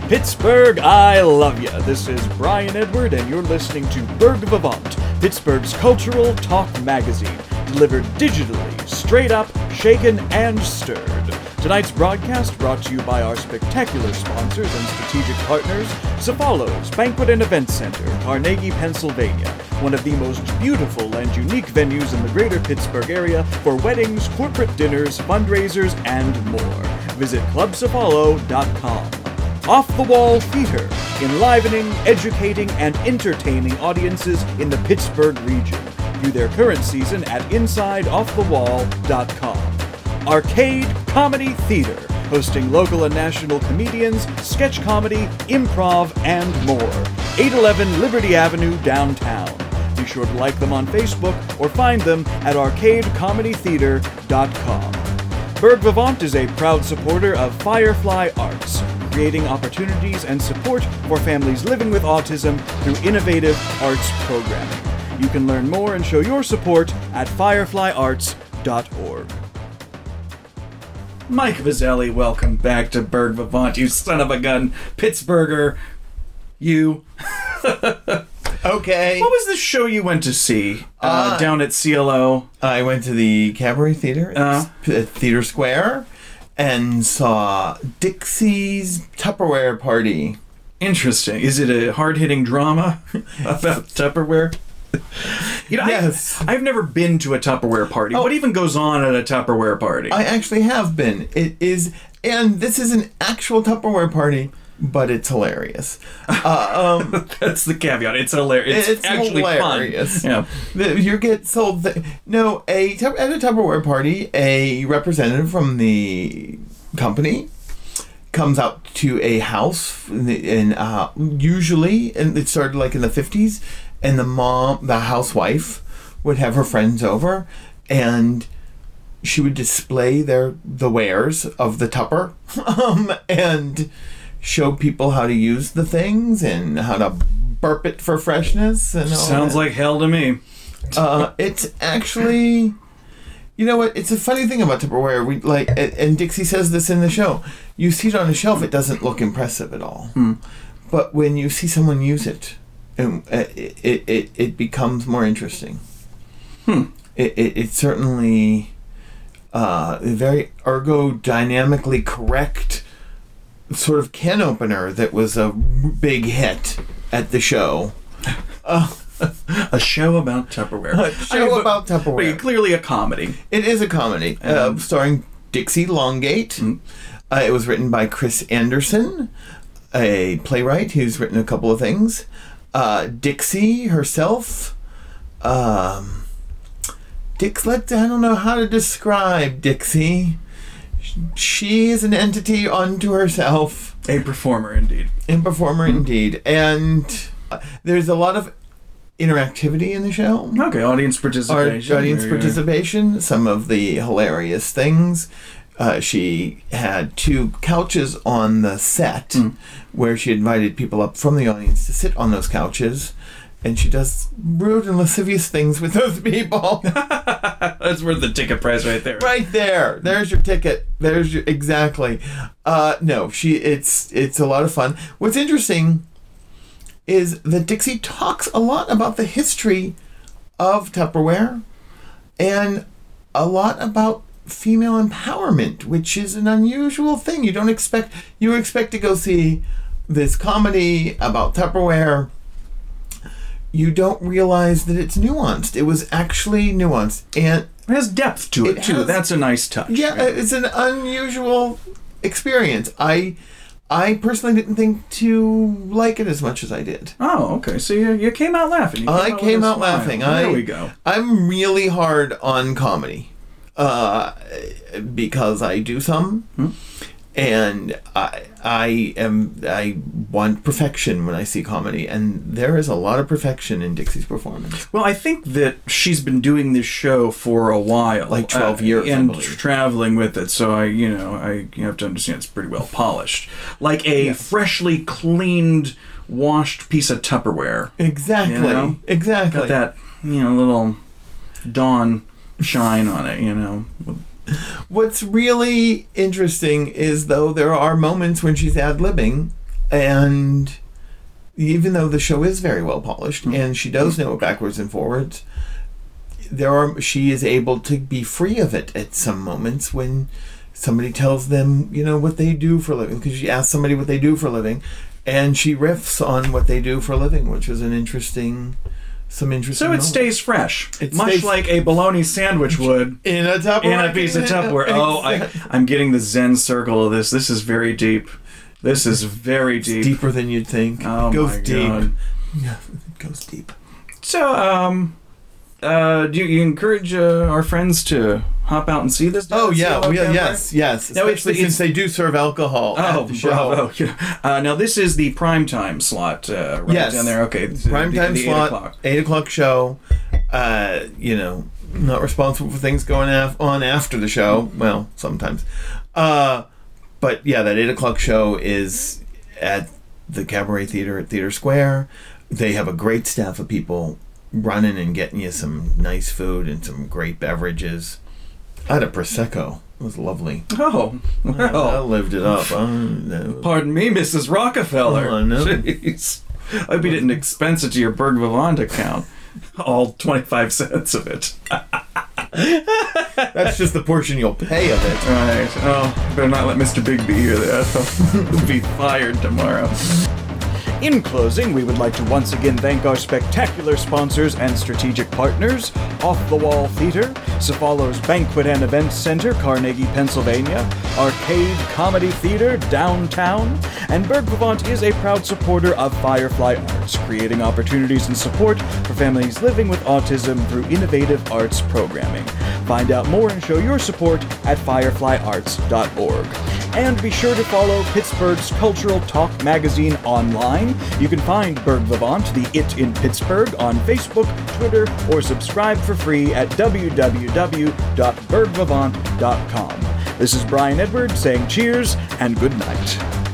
Pittsburgh, I love ya. This is Brian Edward, and you're listening to Berg Vivant, Pittsburgh's cultural talk magazine, delivered digitally, straight up, shaken, and stirred. Tonight's broadcast brought to you by our spectacular sponsors and strategic partners, Cefalos Banquet and Event Center, Carnegie, Pennsylvania, one of the most beautiful and unique venues in the greater Pittsburgh area for weddings, corporate dinners, fundraisers, and more. Visit clubcefalo.com. Off the Wall Theater, enlivening, educating, and entertaining audiences in the Pittsburgh region. View their current season at InsideOffTheWall.com. Arcade Comedy Theater, hosting local and national comedians, sketch comedy, improv, and more. 811 Liberty Avenue, downtown. Be sure to like them on Facebook or find them at arcadecomedytheater.com. Berg Vivant is a proud supporter of Firefly Arts, creating opportunities and support for families living with autism through innovative arts programming. You can learn more and show your support at fireflyarts.org. Mike Vazzelli, welcome back to Berg Vivant, you son of a gun. Pittsburgher, you. Okay. What was the show you went to see down at CLO? I went to the Cabaret Theater at Theater Square and saw Dixie's Tupperware Party. Interesting. Is it a hard-hitting drama about Tupperware? You know, Yes. I've never been to a Tupperware party. What even goes on at a Tupperware party? I actually have been. It is, and this is an actual Tupperware party, but it's hilarious. That's the caveat. It's hilarious. It's actually hilarious. Fun. Yeah. You get sold. At a Tupperware party, a representative from the company comes out to a house, usually, and it started like in the 50s, and the housewife, would have her friends over, and she would display the wares of the Tupper, and show people how to use the things and how to burp it for freshness and all Sounds that. like hell to me. It's actually, you know what? It's a funny thing about Tupperware. We and Dixie says this in the show. You see it on a shelf, it doesn't look impressive at all. But when you see someone use it, it becomes more interesting. It's certainly a very ergodynamically correct sort of can opener that was a big hit at the show. A show about Tupperware. About Tupperware. But clearly a comedy. It is a comedy starring Dixie Longate. It was written by Chris Anderson, a playwright who's written a couple of things. Dixie herself. I don't know how to describe Dixie. She is an entity unto herself. A performer, indeed. Indeed. And there's a lot of interactivity in the show. Okay, audience participation. Some of the hilarious things. She had 2 couches on the set where she invited people up from the audience to sit on those couches. And she does rude and lascivious things with those people. That's worth the ticket price right there. Right there. There's your ticket. Exactly. No, it's a lot of fun. What's interesting is that Dixie talks a lot about the history of Tupperware and a lot about female empowerment, which is an unusual thing. You expect to go see this comedy about Tupperware. You don't realize that it's nuanced. It was actually nuanced. And it has depth to it, too. That's a nice touch. Yeah, it's an unusual experience. I personally didn't think to like it as much as I did. Oh, okay. So you came out laughing. I came out laughing. There we go. I'm really hard on comedy because I do some. And I want perfection when I see comedy, and there is a lot of perfection in Dixie's performance. Well, I think that she's been doing this show for a while, like 12 years, and traveling with it. So you have to understand it's pretty well polished, like a freshly cleaned, washed piece of Tupperware. Exactly, exactly. Got that little dawn shine on it. What's really interesting is, though, there are moments when she's ad-libbing, And even though the show is very well polished and she does know it backwards and forwards, she is able to be free of it at some moments when somebody tells them, what they do for a living, because she asks somebody what they do for a living, and she riffs on what they do for a living, which is some interesting. So it moments. Stays fresh, much like a bologna sandwich would in a piece of Tupperware. I'm getting the Zen circle of this. This is very deep. This is very deep. It's deeper than you'd think. Oh, it goes my deep. God. Yeah, it goes deep. So, do you encourage our friends to hop out and see this? Oh, yeah. Yes. Now, especially since they do serve alcohol at the show. Bravo. Now, this is the primetime slot right down there. Okay. Primetime slot, 8 o'clock show. Not responsible for things going on after the show. Well, sometimes. But yeah, that 8 o'clock show is at the Cabaret Theater at Theater Square. They have a great staff of people running and getting you some nice food and some great beverages. I had a Prosecco. It was lovely. Oh, well. I lived it up. No. Pardon me, Mrs. Rockefeller. Oh, I know. Jeez. I hope you didn't expense it to your Berg Vivant account. All 25 cents of it. That's just the portion you'll pay of it. Right. Oh, better not let Mr. Bigby hear that. He'll be fired tomorrow. In closing, we would like to once again thank our spectacular sponsors and strategic partners, Off the Wall Theater, Cephalo's Banquet and Events Center, Carnegie, Pennsylvania, Arcade Comedy Theater, downtown, and Berg Vivant is a proud supporter of Firefly Arts, creating opportunities and support for families living with autism through innovative arts programming. Find out more and show your support at fireflyarts.org. And be sure to follow Pittsburgh's Cultural Talk magazine online. You can find Berg Vivant, the It in Pittsburgh, on Facebook, Twitter, or subscribe for free at www.bergvivant.com. This is Brian Edward saying cheers and good night.